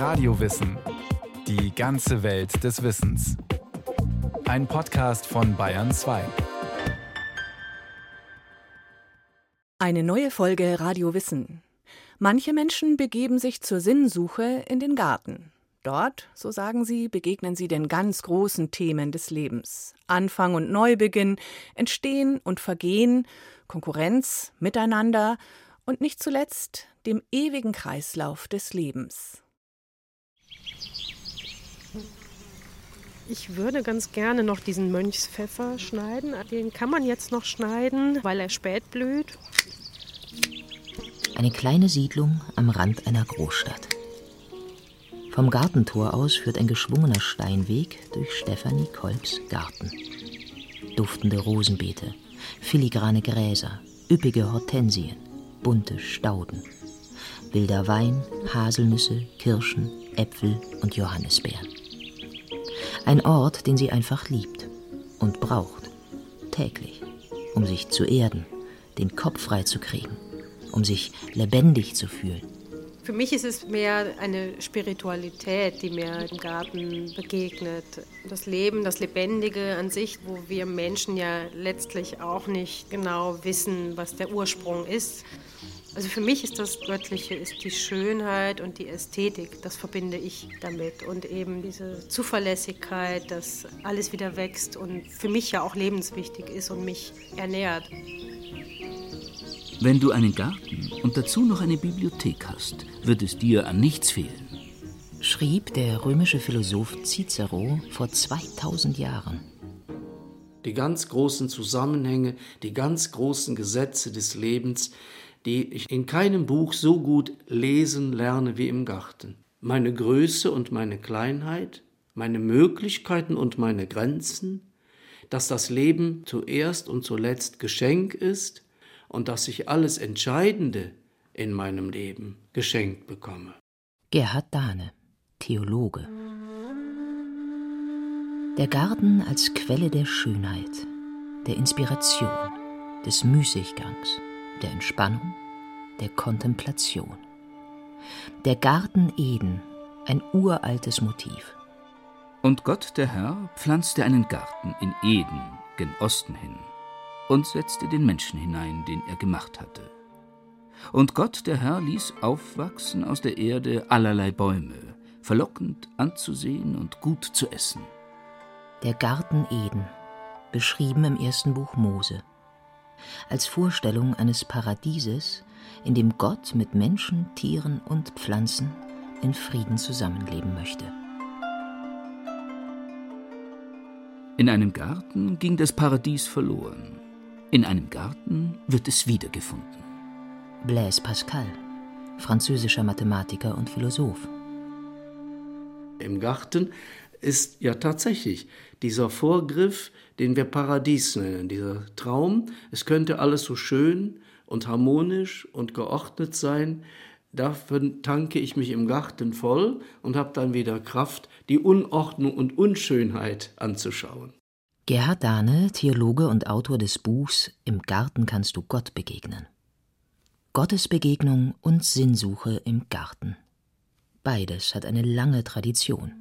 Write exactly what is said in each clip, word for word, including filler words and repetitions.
Radiowissen. Die ganze Welt des Wissens. Ein Podcast von Bayern zwei. Eine neue Folge Radio Wissen. Manche Menschen begeben sich zur Sinnsuche in den Garten. Dort, so sagen sie, begegnen sie den ganz großen Themen des Lebens. Anfang und Neubeginn, Entstehen und Vergehen, Konkurrenz, Miteinander und nicht zuletzt dem ewigen Kreislauf des Lebens. Ich würde ganz gerne noch diesen Mönchspfeffer schneiden. Den kann man jetzt noch schneiden, weil er spät blüht. Eine kleine Siedlung am Rand einer Großstadt. Vom Gartentor aus führt ein geschwungener Steinweg durch Stefanie Kolbs Garten. Duftende Rosenbeete, filigrane Gräser, üppige Hortensien, bunte Stauden. Wilder Wein, Haselnüsse, Kirschen, Äpfel und Johannisbeeren. Ein Ort, den sie einfach liebt und braucht, täglich, um sich zu erden, den Kopf frei zu kriegen, um sich lebendig zu fühlen. Für mich ist es mehr eine Spiritualität, die mir im Garten begegnet. Das Leben, das Lebendige an sich, wo wir Menschen ja letztlich auch nicht genau wissen, was der Ursprung ist. Also für mich ist das Göttliche, ist die Schönheit und die Ästhetik, das verbinde ich damit. Und eben diese Zuverlässigkeit, dass alles wieder wächst und für mich ja auch lebenswichtig ist und mich ernährt. Wenn du einen Garten und dazu noch eine Bibliothek hast, wird es dir an nichts fehlen. Schrieb der römische Philosoph Cicero vor zweitausend Jahren. Die ganz großen Zusammenhänge, die ganz großen Gesetze des Lebens, die ich in keinem Buch so gut lesen lerne wie im Garten. Meine Größe und meine Kleinheit, meine Möglichkeiten und meine Grenzen, dass das Leben zuerst und zuletzt Geschenk ist und dass ich alles Entscheidende in meinem Leben geschenkt bekomme. Gerhard Dahne, Theologe. Der Garten als Quelle der Schönheit, der Inspiration, des Müßiggangs, der Entspannung, der Kontemplation. Der Garten Eden, ein uraltes Motiv. Und Gott, der Herr, pflanzte einen Garten in Eden, gen Osten hin, und setzte den Menschen hinein, den er gemacht hatte. Und Gott, der Herr, ließ aufwachsen aus der Erde allerlei Bäume, verlockend anzusehen und gut zu essen. Der Garten Eden, beschrieben im ersten Buch Mose, als Vorstellung eines Paradieses, in dem Gott mit Menschen, Tieren und Pflanzen in Frieden zusammenleben möchte. In einem Garten ging das Paradies verloren. In einem Garten wird es wiedergefunden. Blaise Pascal, französischer Mathematiker und Philosoph. Im Garten ist ja tatsächlich dieser Vorgriff, den wir Paradies nennen, dieser Traum. Es könnte alles so schön und harmonisch und geordnet sein. Dafür tanke ich mich im Garten voll und habe dann wieder Kraft, die Unordnung und Unschönheit anzuschauen. Gerhard Dahne, Theologe und Autor des Buchs »Im Garten kannst du Gott begegnen«. Gottesbegegnung und Sinnsuche im Garten. Beides hat eine lange Tradition.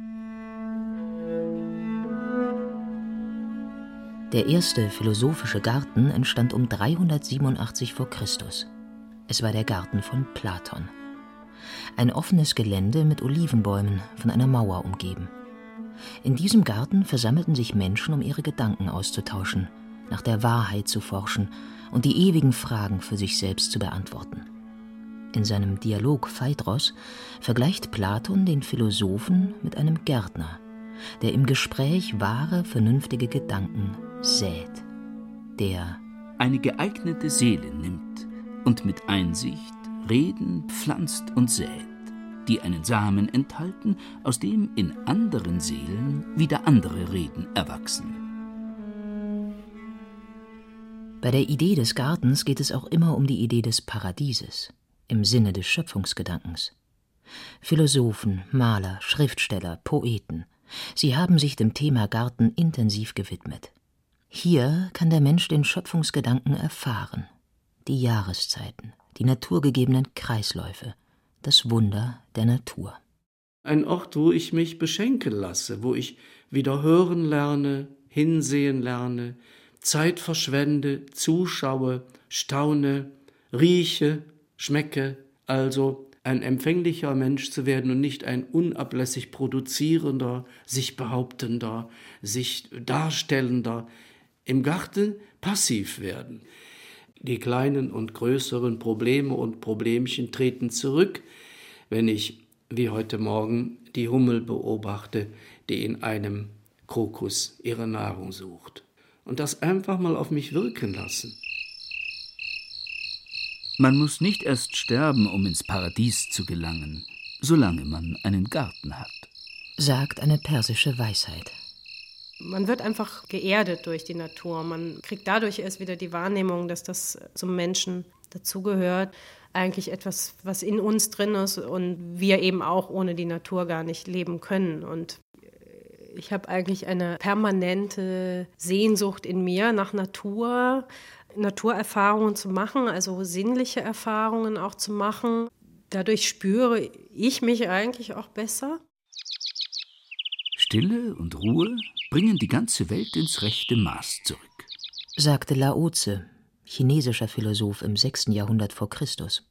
Der erste philosophische Garten entstand um dreihundertsiebenundachtzig vor Christus. Es war der Garten von Platon. Ein offenes Gelände mit Olivenbäumen, von einer Mauer umgeben. In diesem Garten versammelten sich Menschen, um ihre Gedanken auszutauschen, nach der Wahrheit zu forschen und die ewigen Fragen für sich selbst zu beantworten. In seinem Dialog Phaedros vergleicht Platon den Philosophen mit einem Gärtner, der im Gespräch wahre, vernünftige Gedanken sät, der eine geeignete Seele nimmt und mit Einsicht Reden pflanzt und sät, die einen Samen enthalten, aus dem in anderen Seelen wieder andere Reden erwachsen. Bei der Idee des Gartens geht es auch immer um die Idee des Paradieses, im Sinne des Schöpfungsgedankens. Philosophen, Maler, Schriftsteller, Poeten, sie haben sich dem Thema Garten intensiv gewidmet. Hier kann der Mensch den Schöpfungsgedanken erfahren, die Jahreszeiten, die naturgegebenen Kreisläufe, das Wunder der Natur. Ein Ort, wo ich mich beschenken lasse, wo ich wieder hören lerne, hinsehen lerne, Zeit verschwende, zuschaue, staune, rieche, schmecke, also ein empfänglicher Mensch zu werden und nicht ein unablässig produzierender, sich behauptender, sich darstellender, im Garten passiv werden. Die kleinen und größeren Probleme und Problemchen treten zurück, wenn ich, wie heute Morgen, die Hummel beobachte, die in einem Krokus ihre Nahrung sucht. Und das einfach mal auf mich wirken lassen. Man muss nicht erst sterben, um ins Paradies zu gelangen, solange man einen Garten hat, sagt eine persische Weisheit. Man wird einfach geerdet durch die Natur. Man kriegt dadurch erst wieder die Wahrnehmung, dass das zum Menschen dazugehört. Eigentlich etwas, was in uns drin ist und wir eben auch ohne die Natur gar nicht leben können. Und ich habe eigentlich eine permanente Sehnsucht in mir nach Natur, Naturerfahrungen zu machen, also sinnliche Erfahrungen auch zu machen. Dadurch spüre ich mich eigentlich auch besser. Stille und Ruhe bringen die ganze Welt ins rechte Maß zurück, sagte Lao Tse, chinesischer Philosoph im sechsten Jahrhundert vor Christus.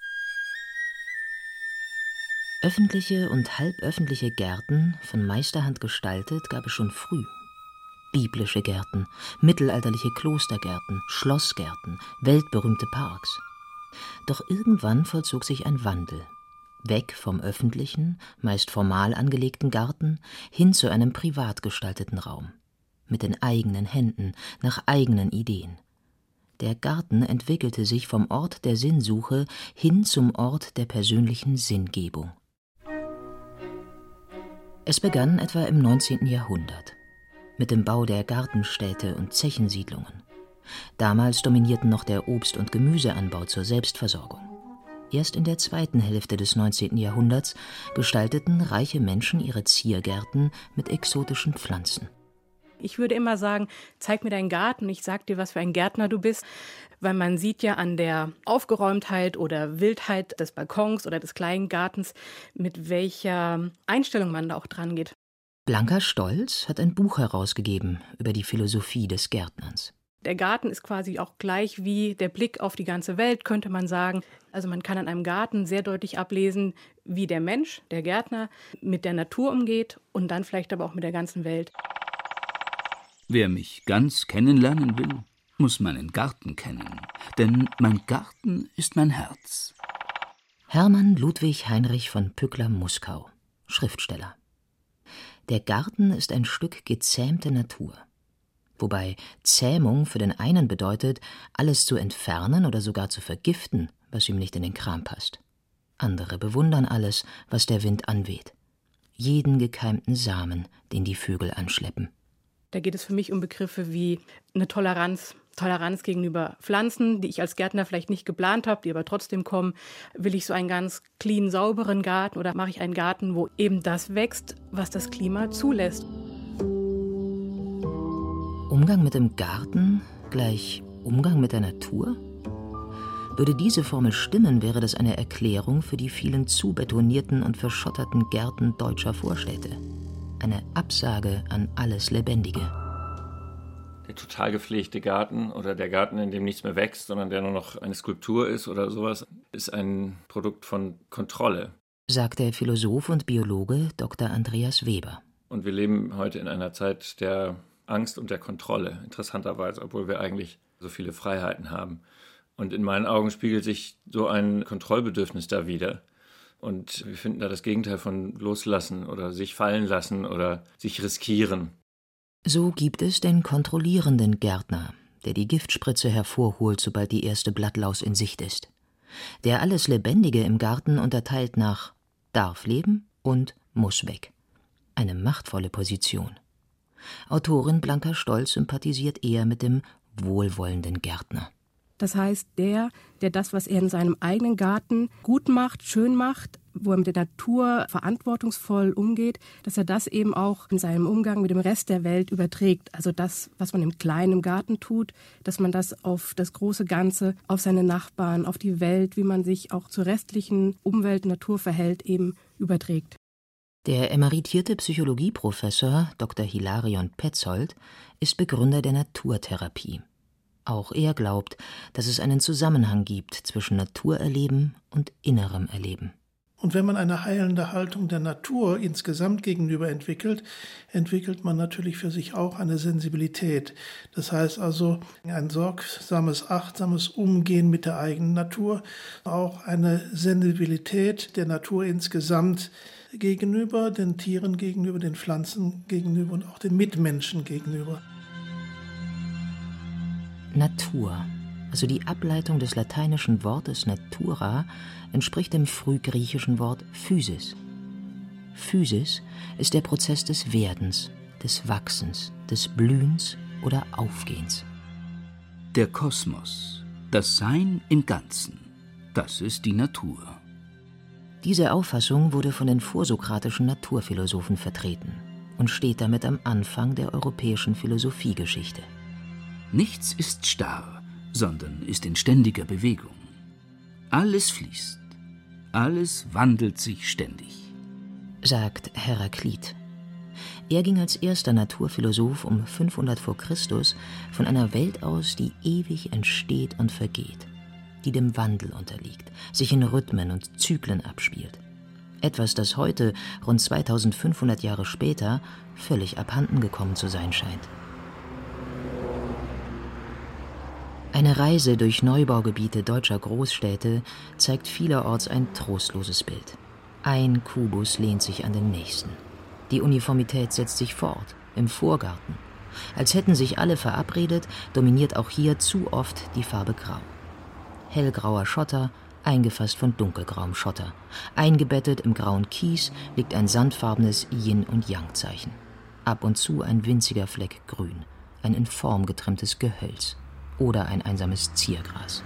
Öffentliche und halböffentliche Gärten, von Meisterhand gestaltet, gab es schon früh. Biblische Gärten, mittelalterliche Klostergärten, Schlossgärten, weltberühmte Parks. Doch irgendwann vollzog sich ein Wandel. Weg vom öffentlichen, meist formal angelegten Garten, hin zu einem privat gestalteten Raum. Mit den eigenen Händen, nach eigenen Ideen. Der Garten entwickelte sich vom Ort der Sinnsuche hin zum Ort der persönlichen Sinngebung. Es begann etwa im neunzehnten Jahrhundert. Mit dem Bau der Gartenstädte und Zechensiedlungen. Damals dominierten noch der Obst- und Gemüseanbau zur Selbstversorgung. Erst in der zweiten Hälfte des neunzehnten Jahrhunderts gestalteten reiche Menschen ihre Ziergärten mit exotischen Pflanzen. Ich würde immer sagen, zeig mir deinen Garten, ich sag dir, was für ein Gärtner du bist. Weil man sieht ja an der Aufgeräumtheit oder Wildheit des Balkons oder des kleinen Gartens, mit welcher Einstellung man da auch dran geht. Blanka Stolz hat ein Buch herausgegeben über die Philosophie des Gärtnerns. Der Garten ist quasi auch gleich wie der Blick auf die ganze Welt, könnte man sagen. Also man kann an einem Garten sehr deutlich ablesen, wie der Mensch, der Gärtner, mit der Natur umgeht und dann vielleicht aber auch mit der ganzen Welt. Wer mich ganz kennenlernen will, muss meinen Garten kennen, denn mein Garten ist mein Herz. Hermann Ludwig Heinrich von Pückler-Muskau, Schriftsteller. Der Garten ist ein Stück gezähmte Natur. Wobei Zähmung für den einen bedeutet, alles zu entfernen oder sogar zu vergiften, was ihm nicht in den Kram passt. Andere bewundern alles, was der Wind anweht. Jeden gekeimten Samen, den die Vögel anschleppen. Da geht es für mich um Begriffe wie eine Toleranz. Toleranz gegenüber Pflanzen, die ich als Gärtner vielleicht nicht geplant habe, die aber trotzdem kommen. Will ich so einen ganz clean, sauberen Garten oder mache ich einen Garten, wo eben das wächst, was das Klima zulässt? Umgang mit dem Garten gleich Umgang mit der Natur? Würde diese Formel stimmen, wäre das eine Erklärung für die vielen zubetonierten und verschotterten Gärten deutscher Vorstädte. Eine Absage an alles Lebendige. Der total gepflegte Garten oder der Garten, in dem nichts mehr wächst, sondern der nur noch eine Skulptur ist oder sowas, ist ein Produkt von Kontrolle, sagt der Philosoph und Biologe Doktor Andreas Weber. Und wir leben heute in einer Zeit der Angst und der Kontrolle, interessanterweise, obwohl wir eigentlich so viele Freiheiten haben. Und in meinen Augen spiegelt sich so ein Kontrollbedürfnis da wider. Und wir finden da das Gegenteil von loslassen oder sich fallen lassen oder sich riskieren. So gibt es den kontrollierenden Gärtner, der die Giftspritze hervorholt, sobald die erste Blattlaus in Sicht ist. Der alles Lebendige im Garten unterteilt nach darf leben und muss weg. Eine machtvolle Position. Autorin Blanka Stolz sympathisiert eher mit dem wohlwollenden Gärtner. Das heißt, der, der das, was er in seinem eigenen Garten gut macht, schön macht, wo er mit der Natur verantwortungsvoll umgeht, dass er das eben auch in seinem Umgang mit dem Rest der Welt überträgt. Also das, was man im kleinen Garten tut, dass man das auf das große Ganze, auf seine Nachbarn, auf die Welt, wie man sich auch zur restlichen Umwelt, Natur verhält, eben überträgt. Der emeritierte Psychologieprofessor Doktor Hilarion Petzold ist Begründer der Naturtherapie. Auch er glaubt, dass es einen Zusammenhang gibt zwischen Naturerleben und innerem Erleben. Und wenn man eine heilende Haltung der Natur insgesamt gegenüber entwickelt, entwickelt man natürlich für sich auch eine Sensibilität. Das heißt also ein sorgsames, achtsames Umgehen mit der eigenen Natur, auch eine Sensibilität der Natur insgesamt gegenüber, den Tieren gegenüber, den Pflanzen gegenüber und auch den Mitmenschen gegenüber. Natur, also die Ableitung des lateinischen Wortes natura, entspricht dem frühgriechischen Wort Physis. Physis ist der Prozess des Werdens, des Wachsens, des Blühens oder Aufgehens. Der Kosmos, das Sein im Ganzen, das ist die Natur. Diese Auffassung wurde von den vorsokratischen Naturphilosophen vertreten und steht damit am Anfang der europäischen Philosophiegeschichte. Nichts ist starr, sondern ist in ständiger Bewegung. Alles fließt, alles wandelt sich ständig, sagt Heraklit. Er ging als erster Naturphilosoph um fünfhundert vor Christus von einer Welt aus, die ewig entsteht und vergeht, die dem Wandel unterliegt, sich in Rhythmen und Zyklen abspielt. Etwas, das heute, rund zweitausendfünfhundert Jahre später, völlig abhanden gekommen zu sein scheint. Eine Reise durch Neubaugebiete deutscher Großstädte zeigt vielerorts ein trostloses Bild. Ein Kubus lehnt sich an den nächsten. Die Uniformität setzt sich fort, im Vorgarten. Als hätten sich alle verabredet, dominiert auch hier zu oft die Farbe Grau. Hellgrauer Schotter, eingefasst von dunkelgrauem Schotter. Eingebettet im grauen Kies liegt ein sandfarbenes Yin- und Yang-Zeichen. Ab und zu ein winziger Fleck Grün, ein in Form getrimmtes Gehölz oder ein einsames Ziergras.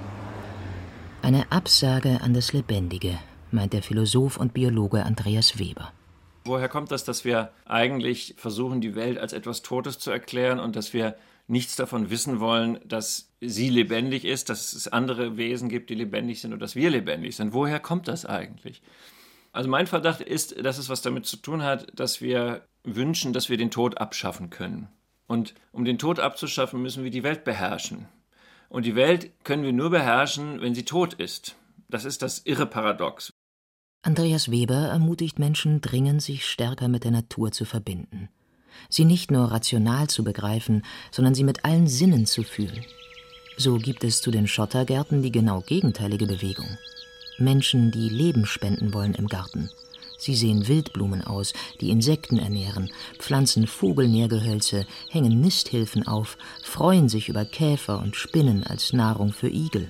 Eine Absage an das Lebendige, meint der Philosoph und Biologe Andreas Weber. Woher kommt das, dass wir eigentlich versuchen, die Welt als etwas Totes zu erklären und dass wir nichts davon wissen wollen, dass sie lebendig ist, dass es andere Wesen gibt, die lebendig sind und dass wir lebendig sind? Woher kommt das eigentlich? Also mein Verdacht ist, dass es was damit zu tun hat, dass wir wünschen, dass wir den Tod abschaffen können. Und um den Tod abzuschaffen, müssen wir die Welt beherrschen. Und die Welt können wir nur beherrschen, wenn sie tot ist. Das ist das irre Paradox. Andreas Weber ermutigt Menschen dringend, sich stärker mit der Natur zu verbinden. Sie nicht nur rational zu begreifen, sondern sie mit allen Sinnen zu fühlen. So gibt es zu den Schottergärten die genau gegenteilige Bewegung. Menschen, die Leben spenden wollen im Garten. Sie sehen Wildblumen aus, die Insekten ernähren, pflanzen Vogelnährgehölze, hängen Nisthilfen auf, freuen sich über Käfer und Spinnen als Nahrung für Igel.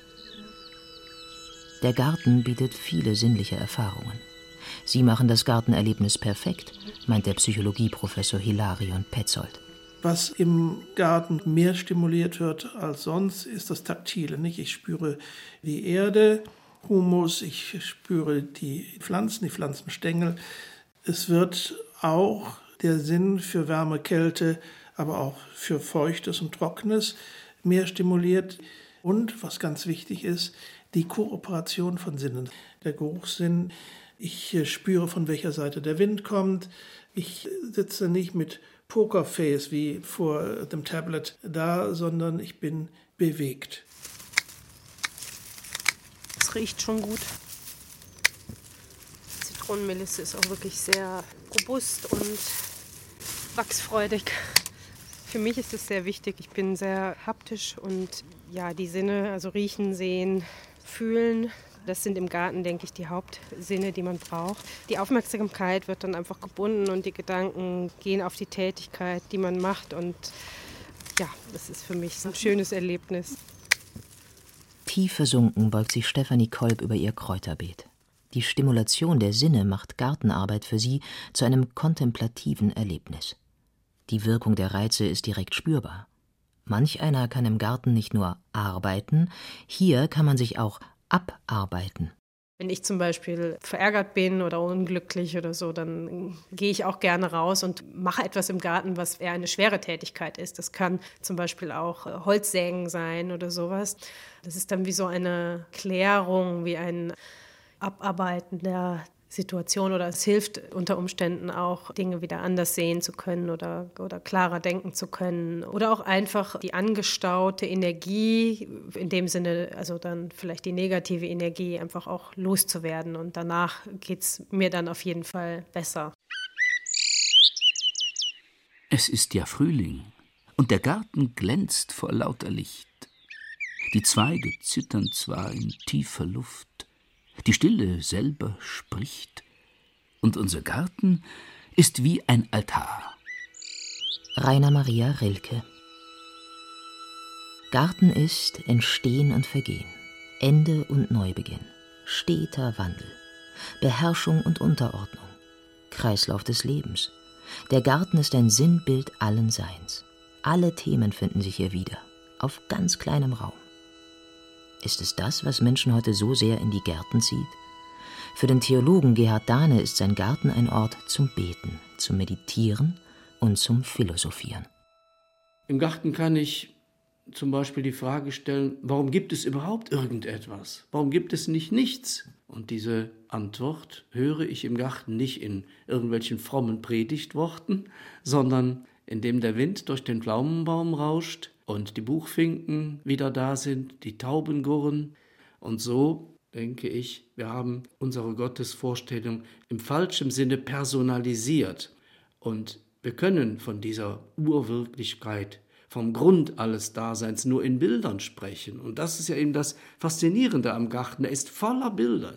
Der Garten bietet viele sinnliche Erfahrungen. Sie machen das Gartenerlebnis perfekt, meint der Psychologieprofessor Hilarion Petzold. Was im Garten mehr stimuliert wird als sonst, ist das Taktile. Nicht? Ich spüre die Erde, Humus, ich spüre die Pflanzen, die Pflanzenstängel. Es wird auch der Sinn für Wärme, Kälte, aber auch für Feuchtes und Trockenes mehr stimuliert. Und, was ganz wichtig ist, die Kooperation von Sinnen. Der Geruchssinn, ich spüre, von welcher Seite der Wind kommt. Ich sitze nicht mit Pokerface wie vor dem Tablet da, sondern ich bin bewegt. Es riecht schon gut. Zitronenmelisse ist auch wirklich sehr robust und wachsfreudig. Für mich ist es sehr wichtig. Ich bin sehr haptisch und ja, die Sinne, also riechen, sehen, fühlen, das sind im Garten, denke ich, die Hauptsinne, die man braucht. Die Aufmerksamkeit wird dann einfach gebunden und die Gedanken gehen auf die Tätigkeit, die man macht. Und ja, das ist für mich ein schönes Erlebnis. Tief versunken beugt sich Stefanie Kolb über ihr Kräuterbeet. Die Stimulation der Sinne macht Gartenarbeit für sie zu einem kontemplativen Erlebnis. Die Wirkung der Reize ist direkt spürbar. Manch einer kann im Garten nicht nur arbeiten, hier kann man sich auch abarbeiten. Wenn ich zum Beispiel verärgert bin oder unglücklich oder so, dann gehe ich auch gerne raus und mache etwas im Garten, was eher eine schwere Tätigkeit ist. Das kann zum Beispiel auch Holzsägen sein oder sowas. Das ist dann wie so eine Klärung, wie ein Abarbeiten der Situation oder es hilft unter Umständen auch, Dinge wieder anders sehen zu können oder, oder klarer denken zu können. Oder auch einfach die angestaute Energie, in dem Sinne, also dann vielleicht die negative Energie einfach auch loszuwerden. Und danach geht es mir dann auf jeden Fall besser. Es ist ja Frühling und der Garten glänzt vor lauter Licht. Die Zweige zittern zwar in tiefer Luft, die Stille selber spricht, und unser Garten ist wie ein Altar. Rainer Maria Rilke. Garten ist Entstehen und Vergehen, Ende und Neubeginn, steter Wandel, Beherrschung und Unterordnung, Kreislauf des Lebens. Der Garten ist ein Sinnbild allen Seins. Alle Themen finden sich hier wieder, auf ganz kleinem Raum. Ist es das, was Menschen heute so sehr in die Gärten zieht? Für den Theologen Gerhard Dahne ist sein Garten ein Ort zum Beten, zum Meditieren und zum Philosophieren. Im Garten kann ich zum Beispiel die Frage stellen, warum gibt es überhaupt irgendetwas? Warum gibt es nicht nichts? Und diese Antwort höre ich im Garten nicht in irgendwelchen frommen Predigtworten, sondern indem der Wind durch den Pflaumenbaum rauscht und die Buchfinken wieder da sind, die Tauben gurren. Und so denke ich, wir haben unsere Gottesvorstellung im falschen Sinne personalisiert. Und wir können von dieser Urwirklichkeit, vom Grund alles Daseins nur in Bildern sprechen. Und das ist ja eben das Faszinierende am Garten. Er ist voller Bilder.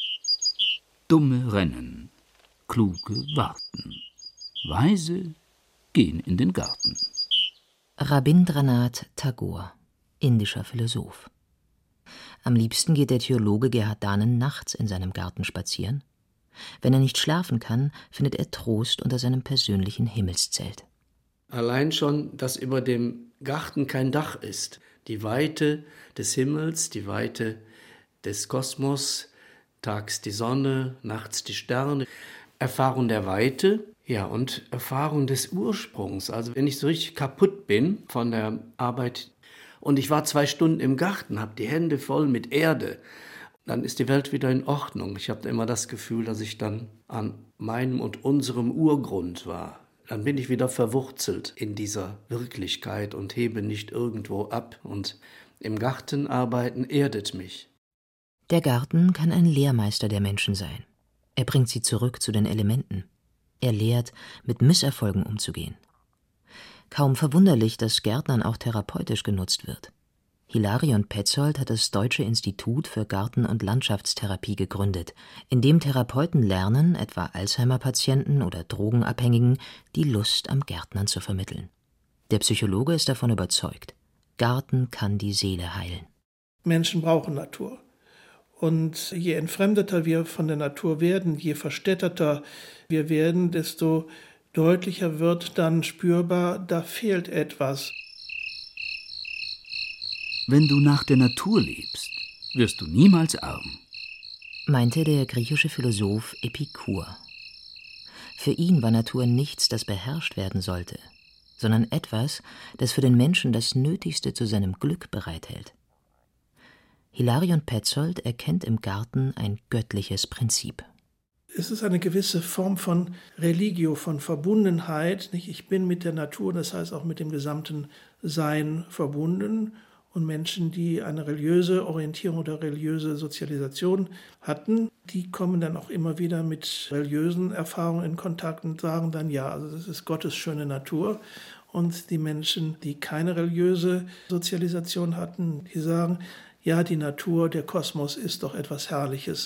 Dumme rennen, kluge warten, weise gehen in den Garten. Rabindranath Tagore, indischer Philosoph. Am liebsten geht der Theologe Gerhard Dahne nachts in seinem Garten spazieren. Wenn er nicht schlafen kann, findet er Trost unter seinem persönlichen Himmelszelt. Allein schon, dass über dem Garten kein Dach ist. Die Weite des Himmels, die Weite des Kosmos, tags die Sonne, nachts die Sterne. Erfahrung der Weite, ja, und Erfahrung des Ursprungs. Also wenn ich so richtig kaputt bin von der Arbeit und ich war zwei Stunden im Garten, habe die Hände voll mit Erde, dann ist die Welt wieder in Ordnung. Ich habe immer das Gefühl, dass ich dann an meinem und unserem Urgrund war. Dann bin ich wieder verwurzelt in dieser Wirklichkeit und hebe nicht irgendwo ab. Und im Garten arbeiten erdet mich. Der Garten kann ein Lehrmeister der Menschen sein. Er bringt sie zurück zu den Elementen. Er lehrt, mit Misserfolgen umzugehen. Kaum verwunderlich, dass Gärtnern auch therapeutisch genutzt wird. Hilarion Petzold hat das Deutsche Institut für Garten- und Landschaftstherapie gegründet, in dem Therapeuten lernen, etwa Alzheimer-Patienten oder Drogenabhängigen, die Lust am Gärtnern zu vermitteln. Der Psychologe ist davon überzeugt, Garten kann die Seele heilen. Menschen brauchen Natur. Und je entfremdeter wir von der Natur werden, je verstädterter wir werden, desto deutlicher wird dann spürbar, da fehlt etwas. Wenn du nach der Natur lebst, wirst du niemals arm, meinte der griechische Philosoph Epikur. Für ihn war Natur nichts, das beherrscht werden sollte, sondern etwas, das für den Menschen das Nötigste zu seinem Glück bereithält. Hilarion Petzold erkennt im Garten ein göttliches Prinzip. Es ist eine gewisse Form von Religio, von Verbundenheit. Ich bin mit der Natur, das heißt auch mit dem gesamten Sein verbunden. Und Menschen, die eine religiöse Orientierung oder religiöse Sozialisation hatten, die kommen dann auch immer wieder mit religiösen Erfahrungen in Kontakt und sagen dann, ja, also das ist Gottes schöne Natur. Und die Menschen, die keine religiöse Sozialisation hatten, die sagen, ja, die Natur, der Kosmos ist doch etwas Herrliches.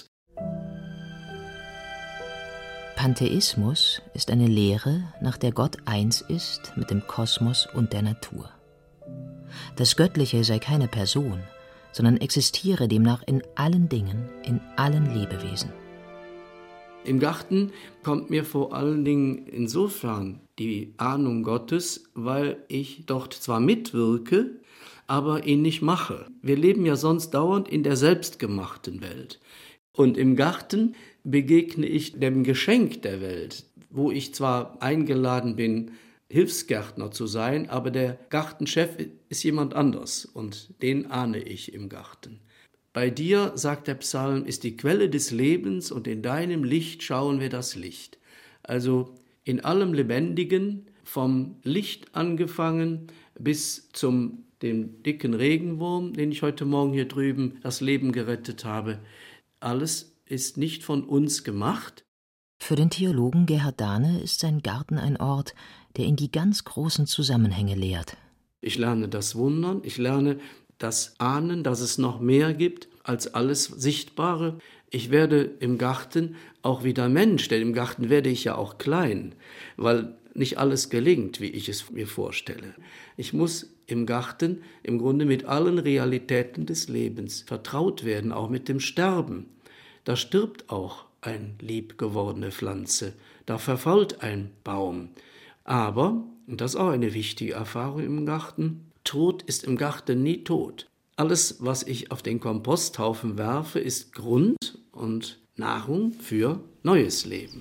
Pantheismus ist eine Lehre, nach der Gott eins ist mit dem Kosmos und der Natur. Das Göttliche sei keine Person, sondern existiere demnach in allen Dingen, in allen Lebewesen. Im Garten kommt mir vor allen Dingen insofern die Ahnung Gottes, weil ich dort zwar mitwirke, aber ihn nicht mache. Wir leben ja sonst dauernd in der selbstgemachten Welt. Und im Garten begegne ich dem Geschenk der Welt, wo ich zwar eingeladen bin, Hilfsgärtner zu sein, aber der Gartenchef ist jemand anders und den ahne ich im Garten. Bei dir, sagt der Psalm, ist die Quelle des Lebens und in deinem Licht schauen wir das Licht. Also in allem Lebendigen, vom Licht angefangen bis zum dem dicken Regenwurm, den ich heute Morgen hier drüben das Leben gerettet habe. Alles ist nicht von uns gemacht. Für den Theologen Gerhard Dahne ist sein Garten ein Ort, der ihn die ganz großen Zusammenhänge lehrt. Ich lerne das Wundern, ich lerne das Ahnen, dass es noch mehr gibt als alles Sichtbare. Ich werde im Garten auch wieder Mensch, denn im Garten werde ich ja auch klein, weil nicht alles gelingt, wie ich es mir vorstelle. Ich muss im Garten im Grunde mit allen Realitäten des Lebens vertraut werden, auch mit dem Sterben. Da stirbt auch eine liebgewordene Pflanze, da verfault ein Baum. Aber, und das ist auch eine wichtige Erfahrung im Garten, Tod ist im Garten nie tot. Alles, was ich auf den Komposthaufen werfe, ist Grund und Nahrung für neues Leben.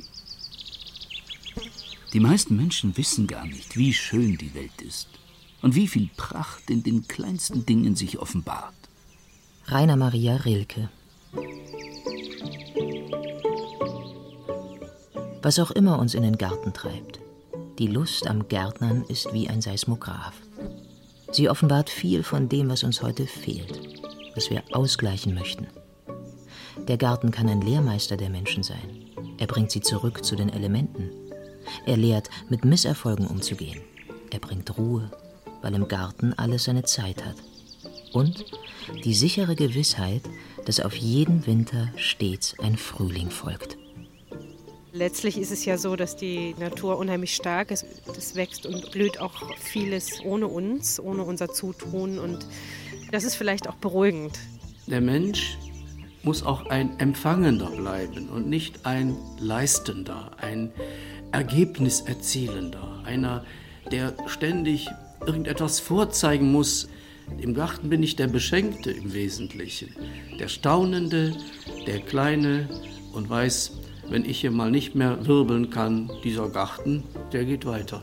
Die meisten Menschen wissen gar nicht, wie schön die Welt ist und wie viel Pracht in den kleinsten Dingen sich offenbart. Rainer Maria Rilke. Was auch immer uns in den Garten treibt, die Lust am Gärtnern ist wie ein Seismograph. Sie offenbart viel von dem, was uns heute fehlt, was wir ausgleichen möchten. Der Garten kann ein Lehrmeister der Menschen sein. Er bringt sie zurück zu den Elementen. Er lehrt, mit Misserfolgen umzugehen. Er bringt Ruhe, weil im Garten alles seine Zeit hat. Und die sichere Gewissheit, dass auf jeden Winter stets ein Frühling folgt. Letztlich ist es ja so, dass die Natur unheimlich stark ist. Es wächst und blüht auch vieles ohne uns, ohne unser Zutun. Und das ist vielleicht auch beruhigend. Der Mensch muss auch ein Empfangender bleiben und nicht ein Leistender, ein Ergebniserzielender, einer, der ständig irgendetwas vorzeigen muss. Im Garten bin ich der Beschenkte im Wesentlichen, der Staunende, der Kleine und weiß, wenn ich hier mal nicht mehr wirbeln kann, dieser Garten, der geht weiter.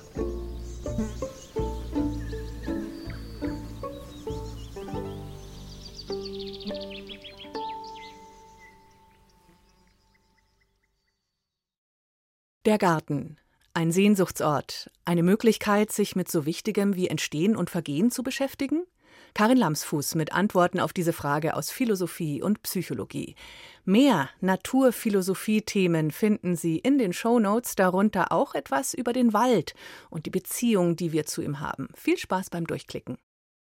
Der Garten. Ein Sehnsuchtsort. Eine Möglichkeit, sich mit so Wichtigem wie Entstehen und Vergehen zu beschäftigen? Karin Lamsfuß mit Antworten auf diese Frage aus Philosophie und Psychologie. Mehr Naturphilosophie-Themen finden Sie in den Shownotes, darunter auch etwas über den Wald und die Beziehung, die wir zu ihm haben. Viel Spaß beim Durchklicken.